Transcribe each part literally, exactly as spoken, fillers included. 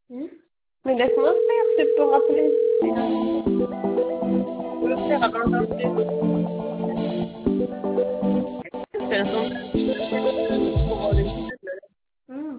Hmm. Mais laisse-moi faire, c'est pour rappeler. Je veux faire avant d'appeler. C'est un sondage. Pour les faibles. Hmm.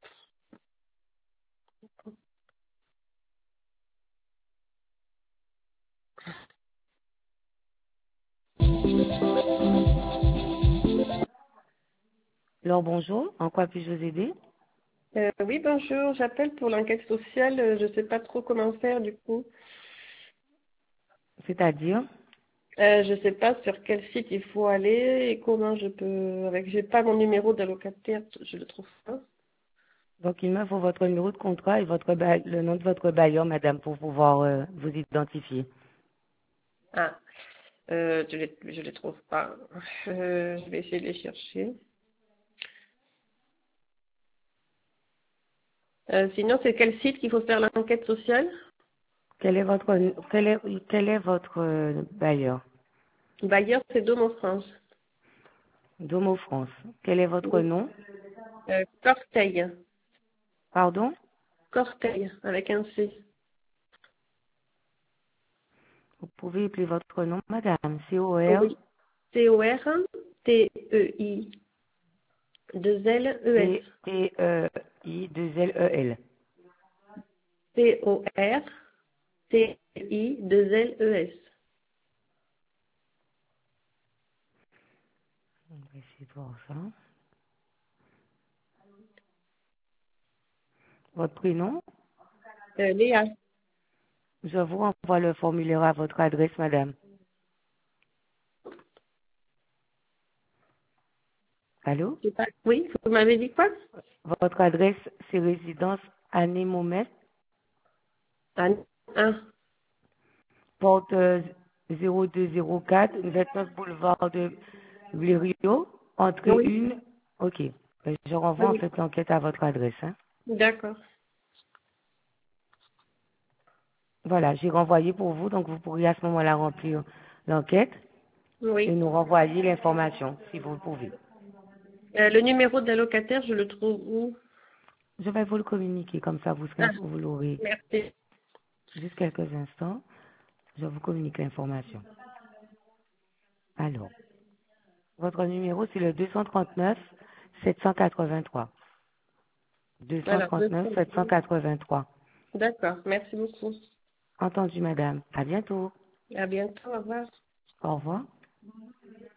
Alors bonjour, en quoi puis-je vous aider? Euh, oui, bonjour, j'appelle pour l'enquête sociale. euh, Je ne sais pas trop comment faire du coup. C'est-à-dire, Euh, je ne sais pas sur quel site il faut aller et comment je peux. Avec, j'ai pas mon numéro d'allocataire, je le trouve pas. donc il me faut votre numéro de contrat et votre ba- le nom de votre bailleur, madame, pour pouvoir euh, vous identifier. Ah, euh, je les, je les trouve pas. Euh, je vais essayer de les chercher. Euh, sinon, c'est quel site qu'il faut faire l'enquête sociale? Quel est votre quel est quel est votre euh, bailleur? Bailleur, c'est Domo France. Domo France. Quel est votre Oui. nom? Euh, Corteil. Pardon? Corteil, avec un C. Vous pouvez appeler votre nom, madame. C O R Oui. C O R T E I deux L E S. T T E I deux L E L. C O R T E I deux L E S. On va essayer de voir ça. Votre prénom? Euh, Léa. Je vous renvoie le formulaire à votre adresse, madame. Allô? C'est pas... Oui, vous m'avez dit quoi? Votre adresse, c'est résidence Anémomètre, Ah, un. porte euh, zéro deux zéro quatre, vingt-neuf boulevard de Blériot, entrée Oui, un. Ok. Ben, je renvoie en oui. fait l'enquête à votre adresse. Hein. D'accord. Voilà, j'ai renvoyé pour vous, donc vous pourriez à ce moment-là remplir l'enquête et Oui. nous renvoyer l'information, si vous le pouvez. Euh, le numéro de l'allocataire, je le trouve où? Je vais vous le communiquer, comme ça vous, serez- Ah, vous l'aurez merci. juste quelques instants. Je vous communique l'information. Alors, votre numéro, c'est le deux cent trente-neuf sept cent quatre-vingt-trois. Alors, deux deux cent trente-neuf secondes. sept cent quatre-vingt-trois. D'accord, merci beaucoup. Entendu, madame. À bientôt. À bientôt, au revoir. Au revoir.